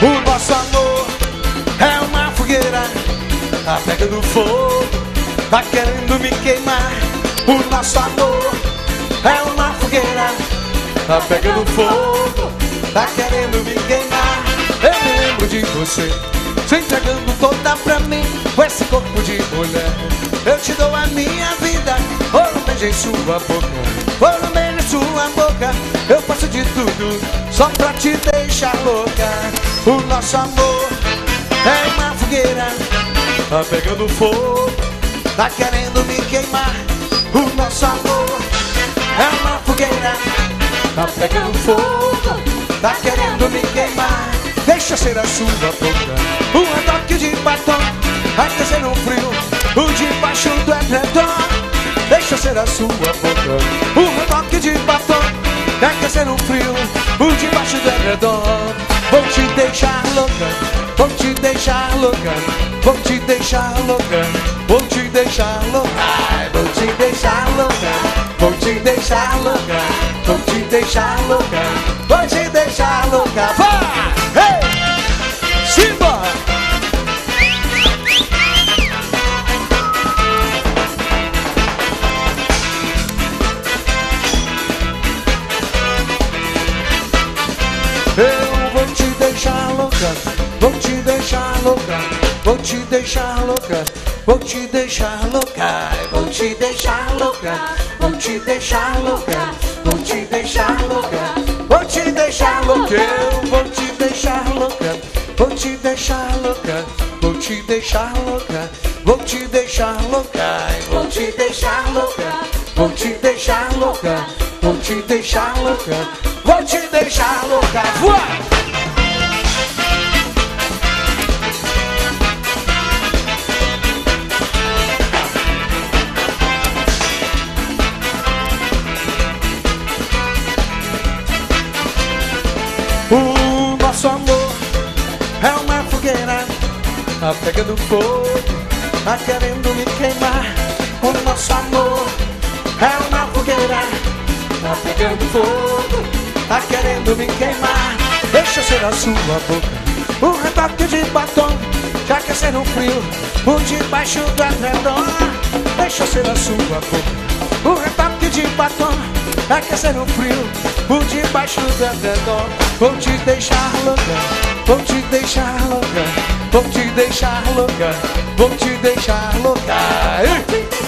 O nosso amor é uma fogueira, tá pegando fogo, tá querendo me queimar. O nosso amor é uma fogueira, tá pegando fogo, tá querendo me queimar. Eu me lembro de você, se entregando toda pra mim, com esse corpo de mulher. Eu te dou a minha vida, ouro beijei sua boca, ouro beijei sua boca. Eu faço de tudo, só pra te deixar louca. O nosso amor é uma fogueira, tá pegando fogo, tá querendo me queimar. O nosso amor é uma fogueira, tá pegando fogo, tá querendo me queimar. Deixa ser a sua boca um retoque de batom, aquecer um frio, o debaixo do edredom. Deixa ser a sua boca um retoque de batom, aquecer um frio, o debaixo do edredom. Vou te deixar louca, vou te deixar louca, vou te deixar louca, vou te deixar louca, vou te deixar louca, vou te deixar louca, vou te deixar louca, vou te deixar louca. Vai! Hey! Simba! Eu vou te deixar louca, vou te deixar louca, vou te deixar louca, vou te deixar louca, vou te deixar louca, vou te deixar louca, vou te deixar louca, vou te deixar louca. Eu vou te deixar louca, vou te deixar louca, vou te deixar louca, vou te deixar louca, vou te deixar louca, vou te deixar louca, vou te deixar louca, vou te deixar louca. Vai! O nosso amor é uma fogueira, tá pegando fogo, tá querendo me queimar. O nosso amor é uma fogueira, tá pegando fogo, tá querendo me queimar. Deixa ser a sua boca um retoque de batom, já aquecer no frio, por debaixo do edredom. Deixa ser a sua boca um retoque de batom, já aquecer no frio, por debaixo do edredom. Vou te deixar louca, vou te deixar louca, vou te deixar louca, vou te deixar louca.